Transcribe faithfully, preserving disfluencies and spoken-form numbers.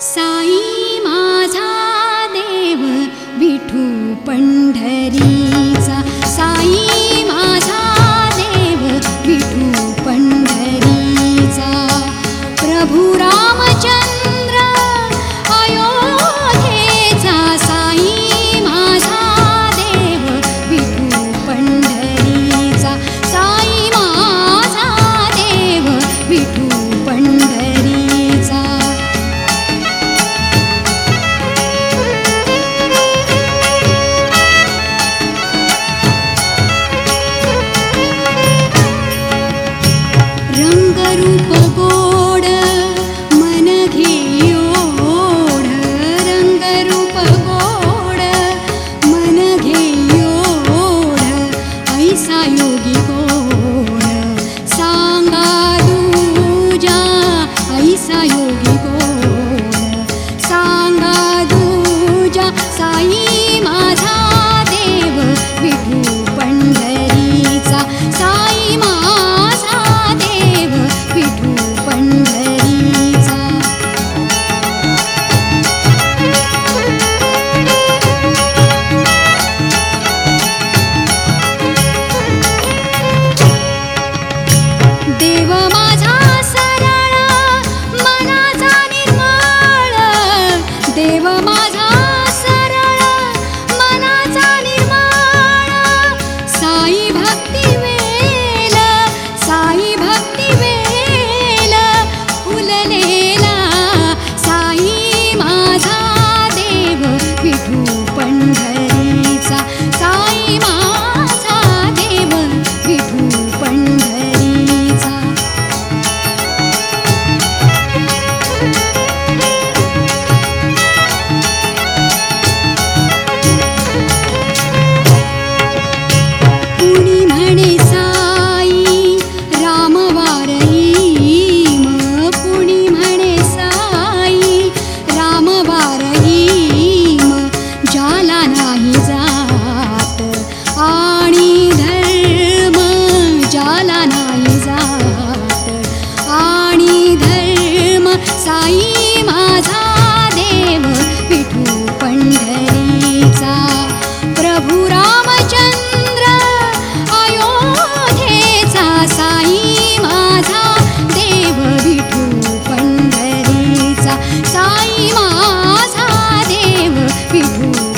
साई माझा देव विठू पंढरीचा, साई माझा देव विठू पंढरीचा, प्रभू रामचंद्र अयोध्येचा, साई माझा देव विठू पंढरीचा, साई माझा देव विठू पंढरीचा. रंगरूप गोड मन घेयोढ, रंगरूप गोड मन घेयोढ, ऐसा योगी कोण सांगा दूजा, ऐसा योगी कोण सांगा दूजा, साई माझा देव विठू पंढरीचा, साई माझा देव विठू पंढरीचा. देव माझा सरळ मनाचा निर्मळ, देव माझा सरळ मनाचा निर्मळ, साई भक्ती वेल, साई भक्ती वेल फुललेला, साई माझा देव विठू पंढरीचा, साई माझा देव विठू पंढरीचा. कुणी म्हणे साई रामवार येईम, कुणी म्हणे साई रामवार येईम, ज्याला नाही जात आणि धर्म, ज्याला नाही जात आणि धर्म, साई माझा देव विठू पंढरीचा, प्रभू रामचंद्र अयोध्येचा, साई माझा देव विठू पंढरीचा, साई माझा देव विठू